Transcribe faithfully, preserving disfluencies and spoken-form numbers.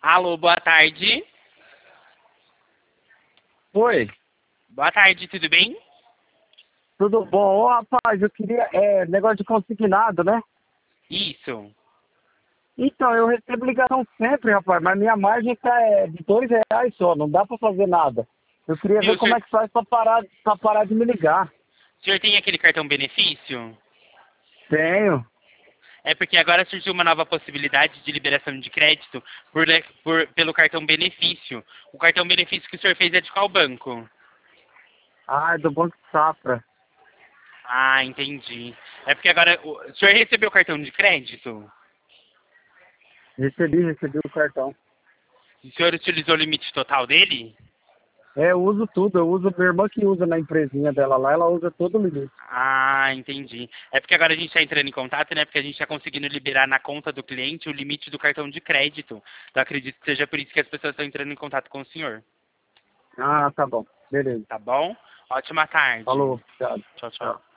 Alô, boa tarde. Oi, Boa tarde, tudo bem? tudo bom? Ô, rapaz, eu queria. É, negócio de consignado, né? Isso. Então, eu recebo ligação sempre, rapaz, mas minha margem tá é, de dois reais só, não dá pra fazer nada. Eu queria Viu, ver o como senhor, é que faz pra parar, pra parar de me ligar. o senhor tem aquele cartão benefício? Tenho. É porque agora surgiu uma nova possibilidade de liberação de crédito por, le- por- pelo cartão benefício. O cartão benefício que o senhor fez é de qual banco? Ah, é do Banco Safra. Ah, entendi. É porque agora o o senhor recebeu o cartão de crédito? Recebi, recebi o cartão. O senhor utilizou o limite total dele? É, eu uso tudo, eu uso, minha irmã que usa na empresinha dela lá, ela usa todo o limite. Ah, entendi. É porque agora a gente está entrando em contato, né? Porque a gente está conseguindo liberar na conta do cliente o limite do cartão de crédito. Então acredito que seja por isso que as pessoas estão entrando em contato com o senhor. Ah, tá bom. Beleza. Tá bom? Ótima tarde. Falou, obrigado. Tchau, tchau. Tchau.